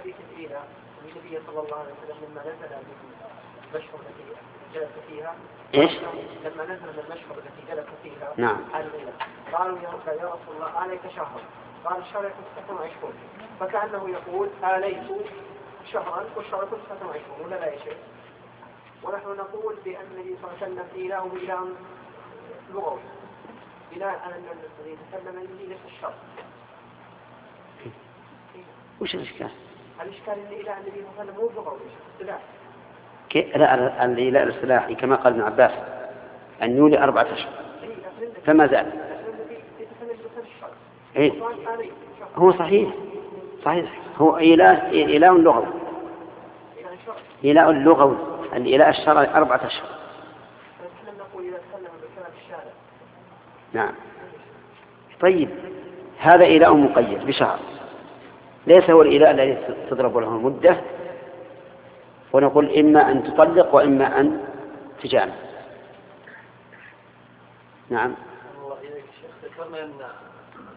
حديث الإيلاء النبي صلى الله عليه وسلم لما نزل من المشهر التي جلس فيها. إيش؟ لما نزل من المشهر التي جلس فيها. نعم. قالوا يا رسول الله عليك شهر. قال الشهر يكون 26. فكأنه يقول آليت شهرا والشهر يكون 26 ولا لا يا شيخ؟ ونحن نقول بأن النبي صلى الله عليه وسلم إيلاء إيلاء لغوي. إيلاء أن الذي يتكلم به ليس الشر. وش الإشكال؟ الإشكال اللي إلى النبي صلى الله عليه وسلم مو لغوي اصطلاح. لا الإيلاء الاصطلاحي كما قال ابن عباس أن يولي 4 أشهر فما زال. إيه؟ هو صحيح هو إيلاء لغوي. إيلاء لغوي الإيلاء الشرعي 4 أشهر. نعم. طيب هذا إيلاء مقيد بشهر ليس هو الإيلاء الذي تضرب له المدة ونقول إما أن تطلق وإما أن تجامع. نعم. الله إليك شيخ ذكرنا أن